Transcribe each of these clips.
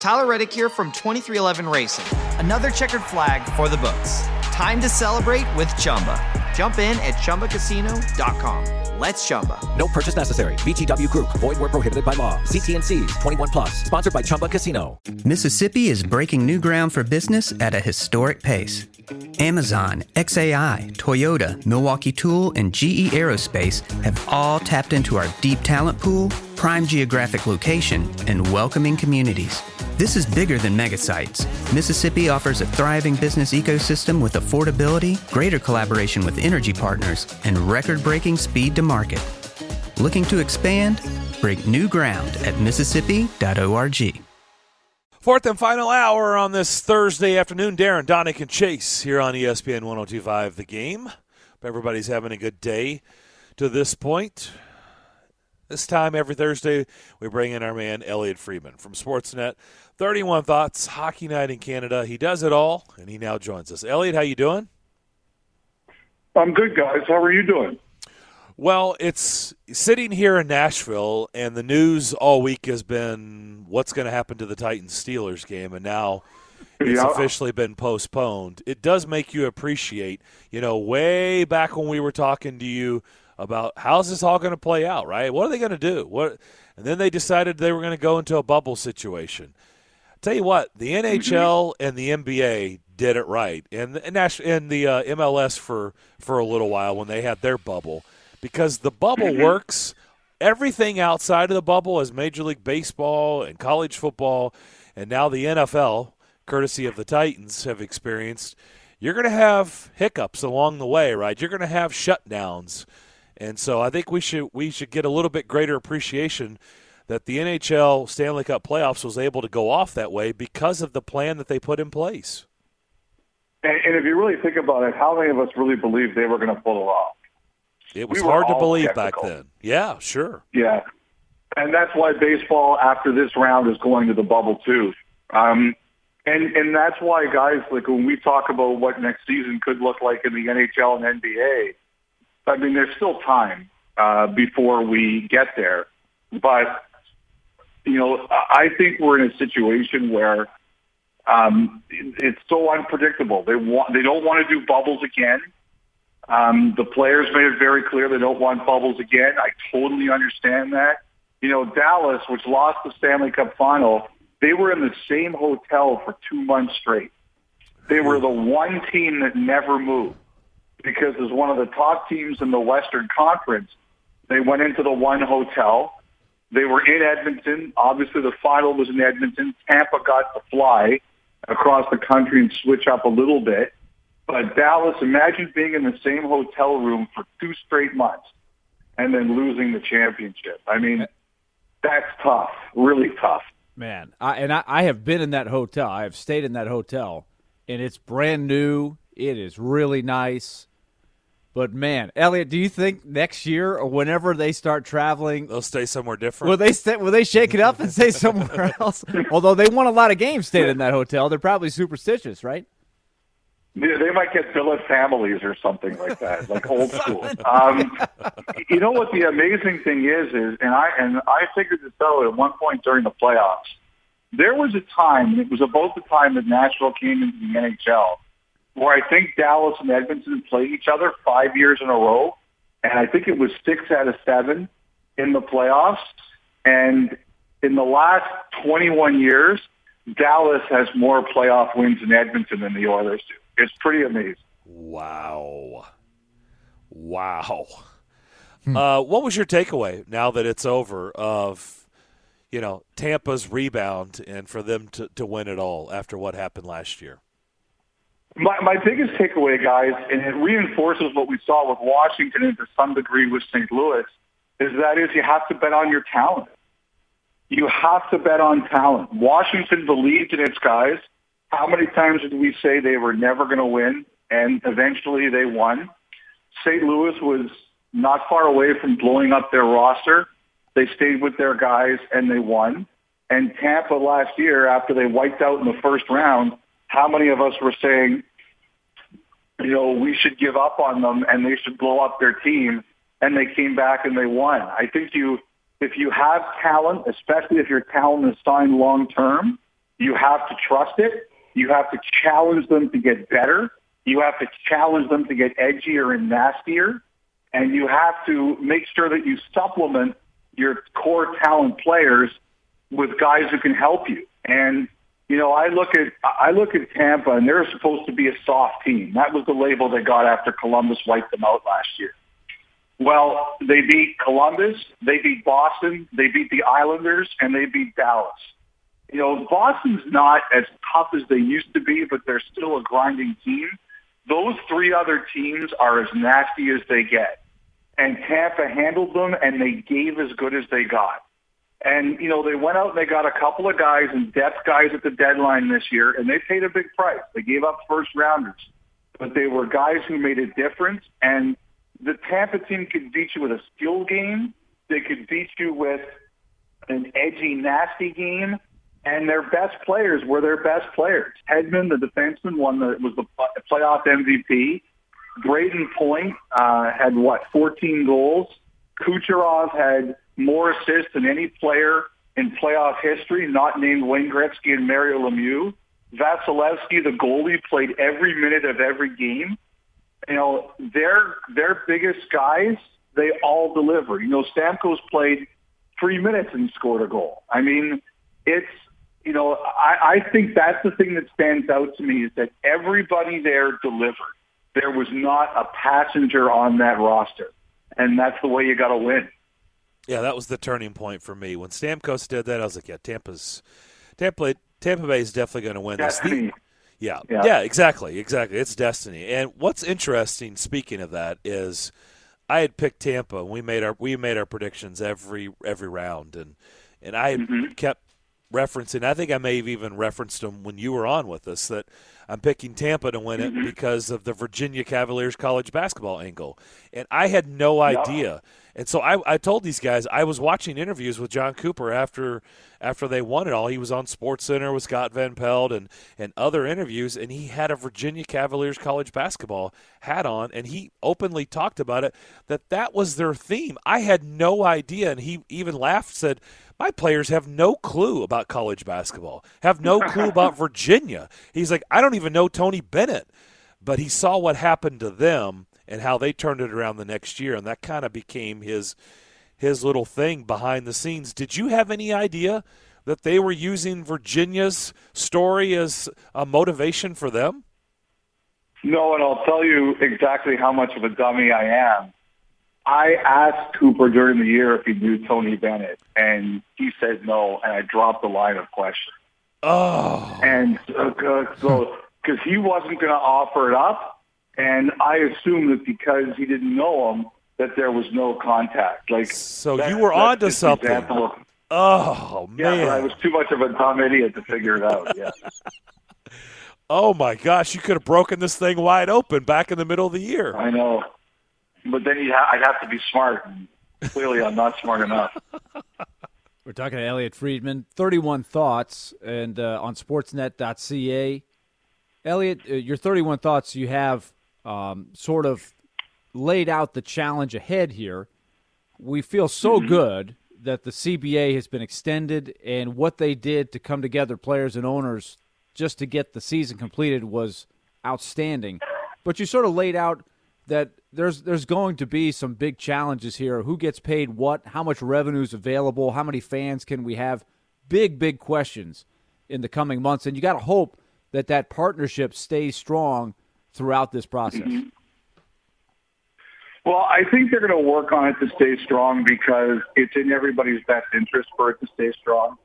Tyler Reddick here from 2311 Racing. Another checkered flag for the books. Time to celebrate with Chumba. Jump in at ChumbaCasino.com. Let's Chumba. No purchase necessary. VGW Group. Void where prohibited by law. See T's. 21 plus. Sponsored by Chumba Casino. Mississippi is breaking new ground for business at a historic pace. Amazon, XAI, Toyota, Milwaukee Tool, and GE Aerospace have all tapped into our deep talent pool, prime geographic location, and welcoming communities. This is bigger than megasites. Mississippi offers a thriving business ecosystem with affordability, greater collaboration with energy partners, and record-breaking speed to market. Looking to expand? Break new ground at Mississippi.org. Fourth and final hour on this Thursday afternoon. Darren, Donick, and Chase here on ESPN 102.5 The Game. Hope everybody's having a good day to this point. This time every Thursday, we bring in our man Elliot Friedman from Sportsnet. 31 Thoughts, Hockey Night in Canada. He does it all, and he now joins us. Elliot, how you doing? I'm good, guys. How are you doing? Well, it's sitting here in Nashville, and the news all week has been what's going to happen to the Titans-Steelers game, and now it's officially been postponed. It does make you appreciate, way back when we were talking to you about how's this all going to play out, right? What are they going to do? And then they decided they were going to go into a bubble situation. Tell you what, the NHL and the NBA did it right, and the MLS for a little while when they had their bubble, because the bubble works. Everything outside of the bubble is Major League Baseball and college football, and now the NFL, courtesy of the Titans, have experienced. You're going to have hiccups along the way, right? You're going to have shutdowns. And so I think we should get a little bit greater appreciation that the NHL Stanley Cup playoffs was able to go off that way because of the plan that they put in place. And if you really think about it, how many of us really believed they were going to pull it off? It was hard to believe skeptical back then. Yeah, sure. Yeah. And that's why baseball after this round is going to the bubble too. And that's why, guys, like when we talk about what next season could look like in the NHL and NBA, I mean, there's still time before we get there. But, I think we're in a situation where it's so unpredictable. They don't want to do bubbles again. The players made it very clear they don't want bubbles again. I totally understand that. Dallas, which lost the Stanley Cup final, they were in the same hotel for 2 months straight. They were the one team that never moved because as one of the top teams in the Western Conference, they went into the one hotel. They were in Edmonton. Obviously, the final was in Edmonton. Tampa got to fly across the country and switch up a little bit. But Dallas, imagine being in the same hotel room for 2 straight months and then losing the championship. I mean, that's tough, really tough. Man, I have been in that hotel. I have stayed in that hotel, and it's brand new. It is really nice. But, man, Elliot, do you think next year or whenever they start traveling, they'll stay somewhere different? Will they shake it up and stay somewhere else? Although they won a lot of games staying in that hotel. They're probably superstitious, right? Yeah, they might get billet families or something like that, like old school. You know what the amazing thing is, and I figured this out at one point during the playoffs. There was a time, it was about the time that Nashville came into the NHL, where I think Dallas and Edmonton played each other 5 years in a row, and I think it was 6 out of 7 in the playoffs. And in the last 21 years, Dallas has more playoff wins in Edmonton than the Oilers do. It's pretty amazing. Wow. What was your takeaway now that it's over of, Tampa's rebound and for them to win it all after what happened last year? My biggest takeaway, guys, and it reinforces what we saw with Washington and to some degree with St. Louis, is you have to bet on your talent. You have to bet on talent. Washington believed in its guys. How many times did we say they were never going to win, and eventually they won? St. Louis was not far away from blowing up their roster. They stayed with their guys, and they won. And Tampa last year, after they wiped out in the first round, how many of us were saying, we should give up on them and they should blow up their team, and they came back and they won. I think if you have talent, especially if your talent is signed long-term, You have to trust it. You have to challenge them to get better. You have to challenge them to get edgier and nastier. And you have to make sure that you supplement your core talent players with guys who can help you. And, you know, I look at Tampa, and they're supposed to be a soft team. That was the label they got after Columbus wiped them out last year. Well, they beat Columbus, they beat Boston, they beat the Islanders, and they beat Dallas. You know, Boston's not as tough as they used to be, but they're still a grinding team. Those three other teams are as nasty as they get. And Tampa handled them, and they gave as good as they got. And, you know, they went out and they got a couple of guys and depth guys at the deadline this year, and they paid a big price. They gave up first-rounders. But they were guys who made a difference, and the Tampa team could beat you with a skill game. They could beat you with an edgy, nasty game. And their best players were their best players. Hedman, the defenseman, was the playoff MVP. Braden Point had, 14 goals. Kucherov had more assists than any player in playoff history, not named Wayne Gretzky and Mario Lemieux. Vasilevsky, the goalie, played every minute of every game. You know, their biggest guys, they all deliver. You know, Stamkos played 3 minutes and scored a goal. I mean, it's, you know, I think that's the thing that stands out to me is that everybody there delivered. There was not a passenger on that roster, and that's the way you got to win. Yeah, that was the turning point for me. When Stamkos did that, I was like, yeah, Tampa Bay is definitely going to win Destiny. this. Yeah, exactly. It's destiny. And what's interesting, speaking of that, is I had picked Tampa, and we made our predictions every round, and I had kept referencing. I think I may have even referenced them when you were on with us, that I'm picking Tampa to win it because of the Virginia Cavaliers college basketball angle. And I had no idea. And so I told these guys, I was watching interviews with John Cooper after they won it all. He was on SportsCenter with Scott Van Pelt and other interviews, and he had a Virginia Cavaliers college basketball hat on, and he openly talked about it, that was their theme. I had no idea, and he even laughed, said, my players have no clue about college basketball, have no clue about Virginia. He's like, I don't even know Tony Bennett. But he saw what happened to them and how they turned it around the next year, and that kind of became his little thing behind the scenes. Did you have any idea that they were using Virginia's story as a motivation for them? No, and I'll tell you exactly how much of a dummy I am. I asked Cooper during the year if he knew Tony Bennett, and he said no, and I dropped the line of question. Oh. And so because he wasn't going to offer it up, and I assumed that because he didn't know him, that there was no contact. Like, so you were onto something. Oh, man. Yeah, but I was too much of a dumb idiot to figure it out, yeah. Oh, my gosh, you could have broken this thing wide open back in the middle of the year. I know. But then I'd have to be smart, and clearly I'm not smart enough. We're talking to Elliot Friedman, 31 Thoughts, and on sportsnet.ca. Elliot, your 31 Thoughts, you have sort of laid out the challenge ahead here. We feel so good that the CBA has been extended, and what they did to come together, players and owners, just to get the season completed was outstanding. But you sort of laid out that there's going to be some big challenges here. Who gets paid what? How much revenue is available? How many fans can we have? Big questions in the coming months. And you got to hope that partnership stays strong throughout this process. Well, I think they're going to work on it to stay strong because it's in everybody's best interest for it to stay strong.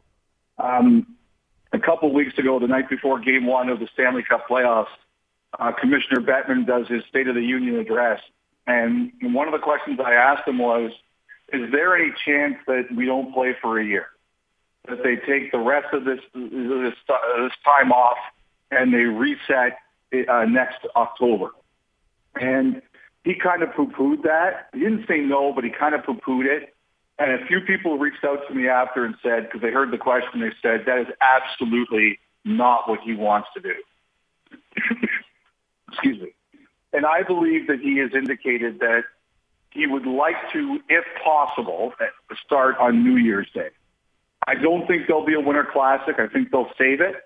A couple of weeks ago, the night before Game 1 of the Stanley Cup playoffs, Commissioner Bettman does his State of the Union address. And one of the questions I asked him was, is there any chance that we don't play for a year? That they take the rest of this time off and they reset next October? And he kind of poo-pooed that. He didn't say no, but he kind of poo-pooed it. And a few people reached out to me after and said, because they heard the question, they said, that is absolutely not what he wants to do. Excuse me. And I believe that he has indicated that he would like to, if possible, start on New Year's Day. I don't think there'll be a Winter Classic. I think they'll save it.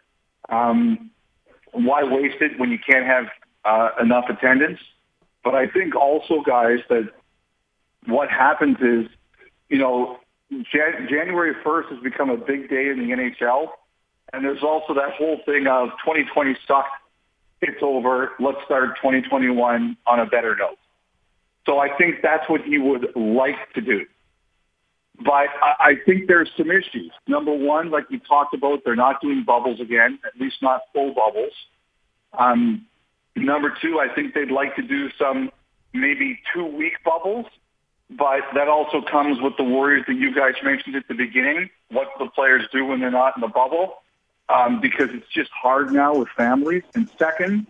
Why waste it when you can't have enough attendance? But I think also, guys, that what happens is, January 1st has become a big day in the NHL. And there's also that whole thing of 2020 sucked. It's over. Let's start 2021 on a better note. So I think that's what he would like to do. But I think there's some issues. Number one, like we talked about, they're not doing bubbles again, at least not full bubbles. Number two, I think they'd like to do some maybe 2-week bubbles, but that also comes with the worries that you guys mentioned at the beginning, what the players do when they're not in the bubble, because it's just hard now with families. And second,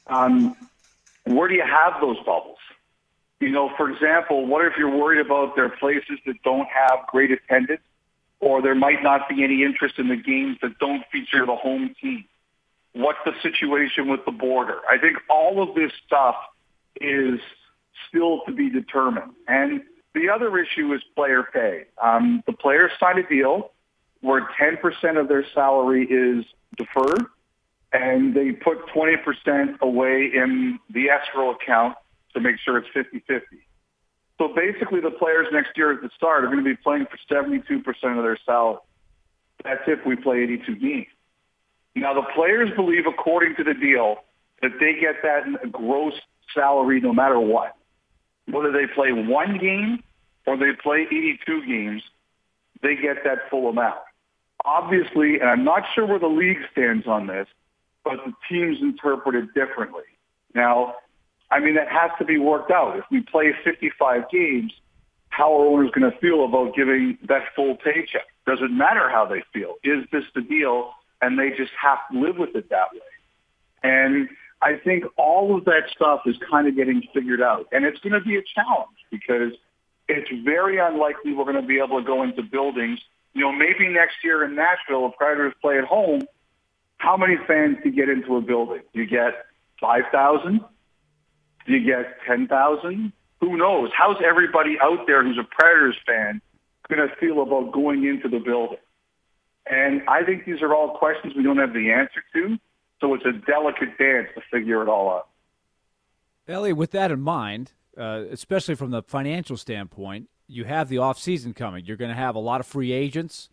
where do you have those bubbles? For example, what if you're worried about there are places that don't have great attendance, or there might not be any interest in the games that don't feature the home team? What's the situation with the border? I think all of this stuff is still to be determined. And the other issue is player pay. The players sign a deal where 10% of their salary is deferred, and they put 20% away in the escrow account to make sure it's 50-50. So basically the players next year at the start are going to be playing for 72% of their salary. That's if we play 82 games. Now the players believe, according to the deal, that they get that gross salary no matter what. Whether they play one game or they play 82 games, they get that full amount. Obviously, and I'm not sure where the league stands on this, but the teams interpret it differently. Now, that has to be worked out. If we play 55 games, how are owners going to feel about giving that full paycheck? Does it matter how they feel? Is this the deal, and they just have to live with it that way? And I think all of that stuff is kind of getting figured out. And it's going to be a challenge because it's very unlikely we're going to be able to go into buildings. Maybe next year in Nashville, if Predators play at home, how many fans do you get into a building? Do you get 5,000? Do you get 10,000? Who knows? How's everybody out there who's a Predators fan going to feel about going into the building? And I think these are all questions we don't have the answer to, so it's a delicate dance to figure it all out. Elliot, with that in mind, especially from the financial standpoint, you have the offseason coming. You're going to have a lot of free agents.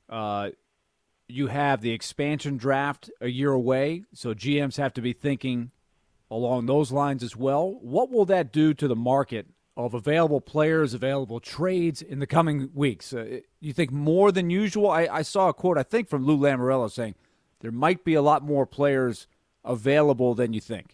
You have the expansion draft a year away, so GMs have to be thinking along those lines as well. What will that do to the market of available players, available trades in the coming weeks? You think more than usual? I saw a quote, I think, from Lou Lamoriello saying there might be a lot more players available than you think.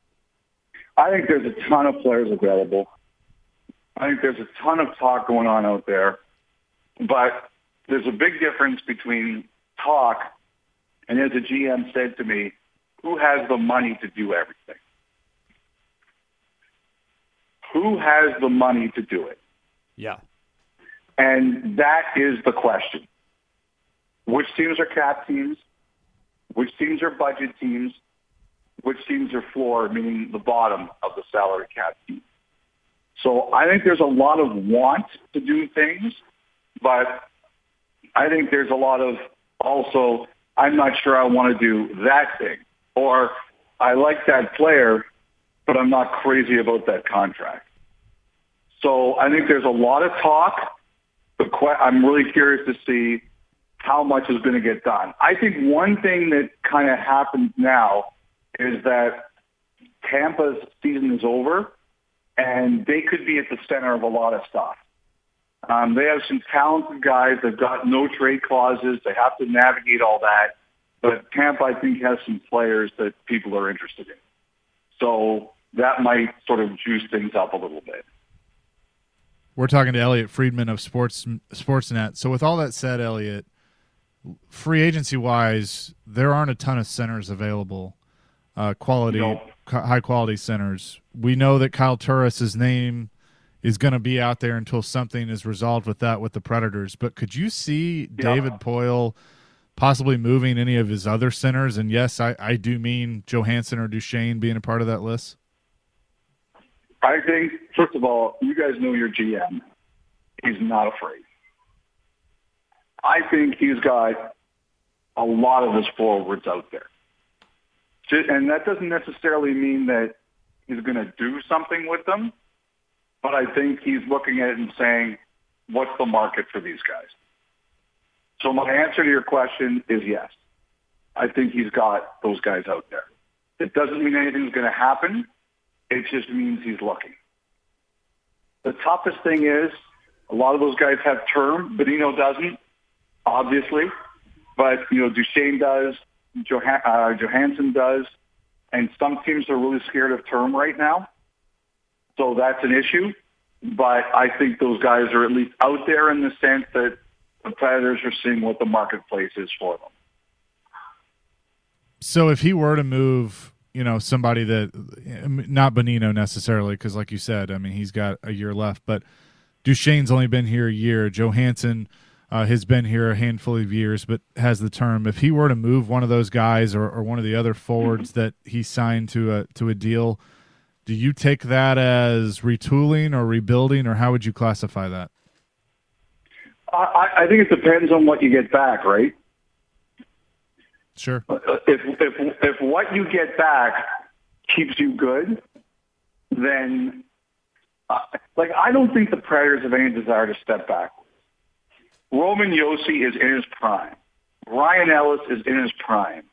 I think there's a ton of players available. I think there's a ton of talk going on out there. But there's a big difference between talk and, as a GM said to me, who has the money to do everything? Who has the money to do it? Yeah. And that is the question. Which teams are cap teams? Which teams are budget teams? Which teams are floor, meaning the bottom of the salary cap team? So I think there's a lot of want to do things, but I think there's a lot of also, I'm not sure I want to do that thing. Or I like that player, but I'm not crazy about that contract. So I think there's a lot of talk. I'm really curious to see how much is going to get done. I think one thing that kind of happens now is that Tampa's season is over, and they could be at the center of a lot of stuff. They have some talented guys. They've got no trade clauses. They have to navigate all that. But Tampa, I think, has some players that people are interested in. So that might sort of juice things up a little bit. We're talking to Elliot Friedman of Sportsnet. So with all that said, Elliot, free agency-wise, there aren't a ton of centers available, high-quality centers. We know that Kyle Turris' name is going to be out there until something is resolved with that with the Predators. But could you see David Poile possibly moving any of his other centers? And yes, I do mean Johansson or Duchesne being a part of that list. I think, first of all, you guys know your GM. He's not afraid. I think he's got a lot of his forwards out there. And that doesn't necessarily mean that he's going to do something with them, but I think he's looking at it and saying, what's the market for these guys? So my answer to your question is yes. I think he's got those guys out there. It doesn't mean anything's going to happen. It just means he's looking. The toughest thing is a lot of those guys have term. Bonino doesn't, obviously. But, Duchesne does. Johansson does. And some teams are really scared of term right now. So that's an issue. But I think those guys are at least out there in the sense that the Predators are seeing what the marketplace is for them. So if he were to move, somebody that, not Bonino necessarily, because like you said, I mean, he's got a year left, but Duchesne's only been here a year. Johansson has been here a handful of years, but has the term. If he were to move one of those guys or one of the other forwards that he signed to a deal, do you take that as retooling or rebuilding, or how would you classify that? I think it depends on what you get back, right? Sure. If what you get back keeps you good, then I don't think the Predators have any desire to step back. Roman Josi is in his prime. Ryan Ellis is in his prime.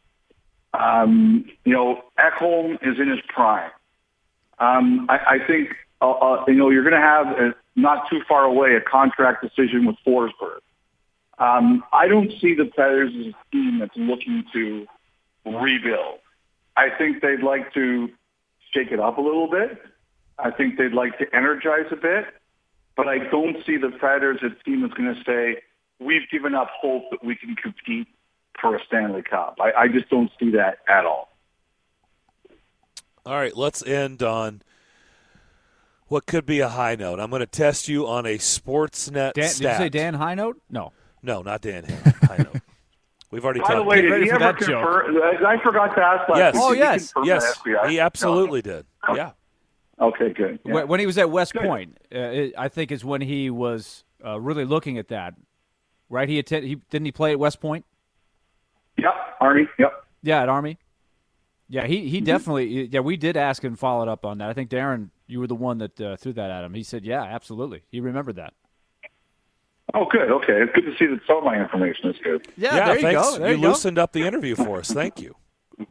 Ekholm is in his prime. I think you're going to have not too far away a contract decision with Forsberg. I don't see the Predators as a team that's looking to rebuild. I think they'd like to shake it up a little bit. I think they'd like to energize a bit. But I don't see the Predators as a team that's going to say, we've given up hope that we can compete for a Stanley Cup. I just don't see that at all. All right, let's end on what could be a high note. I'm going to test you on a Sportsnet stat. Did you say Dan High Note? No, not Dan High Note. We've already talked. By the way, did he ever confirm? I forgot to ask last week. Oh, yes. Yes, he absolutely did. Yeah. Okay, good. Yeah. When he was at West Point, I think is when he was really looking at that. Right? Didn't he play at West Point? Yep, Army. Yep. Yeah, at Army. Yeah, he definitely. Yeah, we did ask and follow up on that. I think Darren, you were the one that threw that at him. He said, "Yeah, absolutely." He remembered that. Oh, good. Okay, it's good to see that some of my information is good. Yeah, there you thanks. go. There you loosened up the interview for us. Thank you.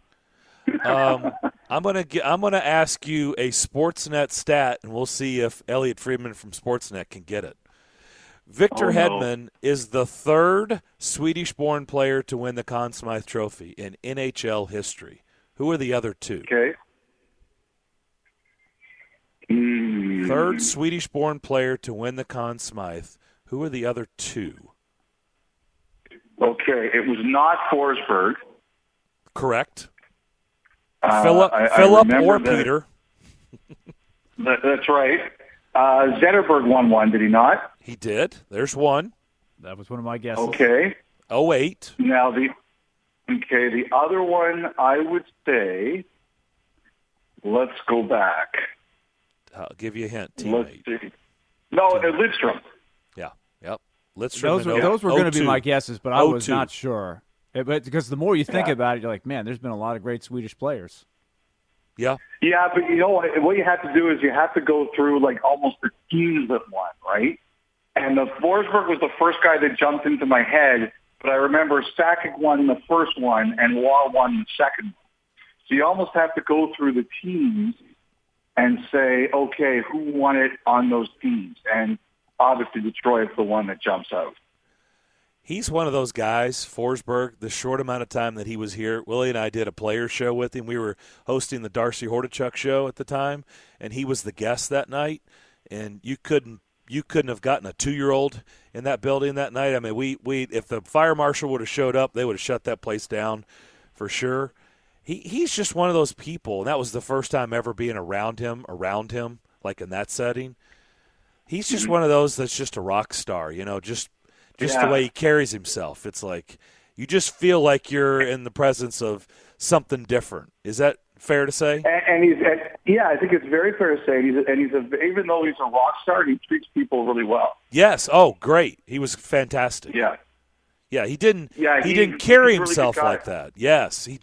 I'm gonna ask you a Sportsnet stat, and we'll see if Elliot Friedman from Sportsnet can get it. Victor Hedman is the third Swedish-born player to win the Conn Smythe Trophy in NHL history. Who are the other two? Okay. Third Swedish-born player to win the Conn Smythe. Who are the other two? Okay, it was not Forsberg. Correct. Philip or Peter. That's right. Zetterberg won one, did he not? He did. There's one. That was one of my guesses. Okay. 08. Now the other one I would say, let's go back. I'll give you a hint, teammate. Let's see. No, Lidstrom. Yeah. Yep. Lidstrom. Those were going to be my guesses, but I was not sure. But because the more you think about it, you're like, man, there's been a lot of great Swedish players. Yeah. Yeah, but what you have to do is you have to go through like almost the teams that won, right? And the Forsberg was the first guy that jumped into my head, but I remember Sakic won the first one and Waugh won the second one. So you almost have to go through the teams and say, okay, who won it on those teams? And obviously Detroit is the one that jumps out. He's one of those guys, Forsberg, the short amount of time that he was here. Willie and I did a player show with him. We were hosting the Darcy Hordichuk show at the time, and he was the guest that night. And you couldn't have gotten a 2-year-old in that building that night. I mean, we if the fire marshal would have showed up, they would have shut that place down for sure. He's just one of those people, and that was the first time ever being around him, like in that setting. He's just one of those that's just a rock star, just the way he carries himself. It's like you just feel like you're in the presence of something different. Is that fair to say? I think it's very fair to say. Even though he's a rock star, he treats people really well. Yes. Oh, great. He was fantastic. Yeah. Yeah, he didn't. Yeah, he didn't carry he's a really himself good guy. like that. Yes, he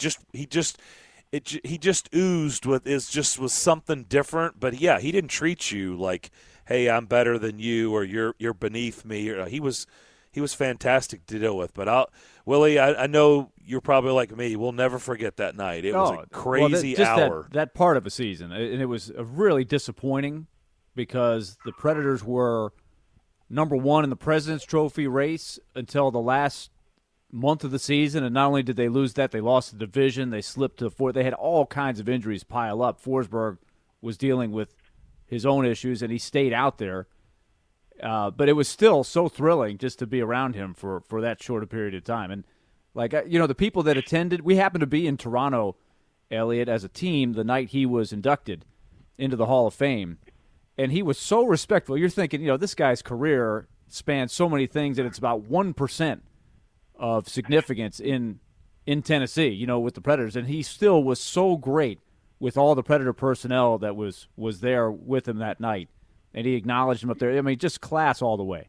just oozed with something different. But yeah, he didn't treat you like, hey, I'm better than you, or you're beneath me. He was fantastic to deal with. But Willie, I know you're probably like me. We'll never forget that night. It was a crazy hour. That part of a season, and it was really disappointing because the Predators were number one in the President's Trophy race until the last month of the season, and not only did they lose that, they lost the division. They slipped to fourth. They had all kinds of injuries pile up. Forsberg was dealing with his own issues, and he stayed out there. But it was still so thrilling just to be around him for that short a period of time. And, the people that attended, we happened to be in Toronto, Elliot, as a team the night he was inducted into the Hall of Fame. And he was so respectful. You're thinking, this guy's career spans so many things that it's about 1% of significance in Tennessee, with the Predators. And he still was so great with all the Predator personnel that was there with him that night. And he acknowledged him up there. I mean, just class all the way.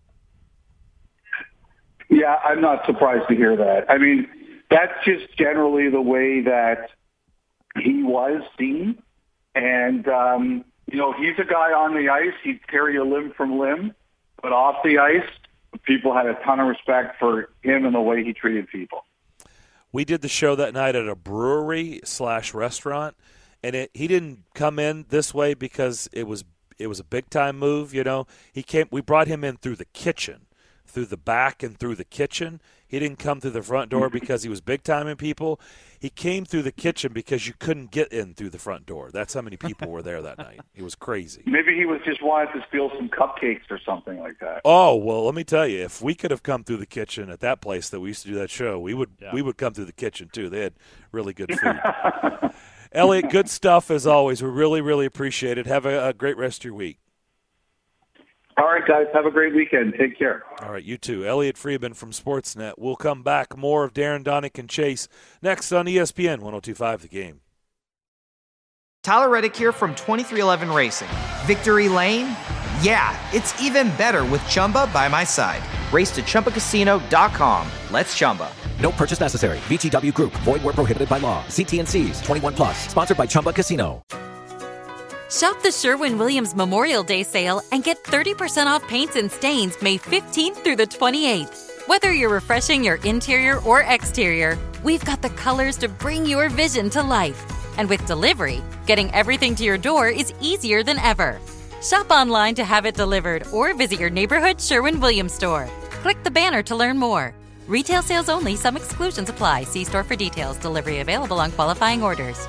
Yeah, I'm not surprised to hear that. I mean, that's just generally the way that he was seen. And, he's a guy on the ice. He'd carry a limb from limb. But off the ice, people had a ton of respect for him and the way he treated people. We did the show that night at a brewery/restaurant, and he didn't come in this way because it was a big-time move, We brought him in through the kitchen, through the back and through the kitchen. He didn't come through the front door because he was big-timing people. He came through the kitchen because you couldn't get in through the front door. That's how many people were there that night. It was crazy. Maybe he was just wanted to steal some cupcakes or something like that. Oh, well, let me tell you, if we could have come through the kitchen at that place that we used to do that show, we would come through the kitchen too. They had really good food. Elliot, good stuff as always. We really, really appreciate it. Have a great rest of your week. All right, guys. Have a great weekend. Take care. All right, you too. Elliot Friedman from Sportsnet. We'll come back. More of Darren Donick and Chase next on ESPN 102.5 The Game. Tyler Reddick here from 2311 Racing. Victory Lane? Yeah, it's even better with Chumba by my side. Race to ChumbaCasino.com. Let's Chumba. No purchase necessary. VGW Group. Void where prohibited by law. See T&Cs. 21+. Sponsored by Chumba Casino. Shop the Sherwin-Williams Memorial Day sale and get 30% off paints and stains May 15th through the 28th. Whether you're refreshing your interior or exterior, we've got the colors to bring your vision to life. And with delivery, getting everything to your door is easier than ever. Shop online to have it delivered or visit your neighborhood Sherwin-Williams store. Click the banner to learn more. Retail sales only. Some exclusions apply. See store for details. Delivery available on qualifying orders.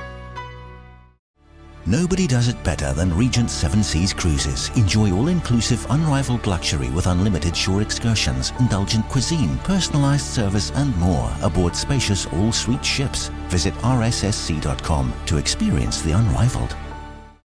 Nobody does it better than Regent Seven Seas Cruises. Enjoy all-inclusive, unrivaled luxury with unlimited shore excursions, indulgent cuisine, personalized service, and more aboard spacious all-suite ships. Visit rssc.com to experience the unrivaled.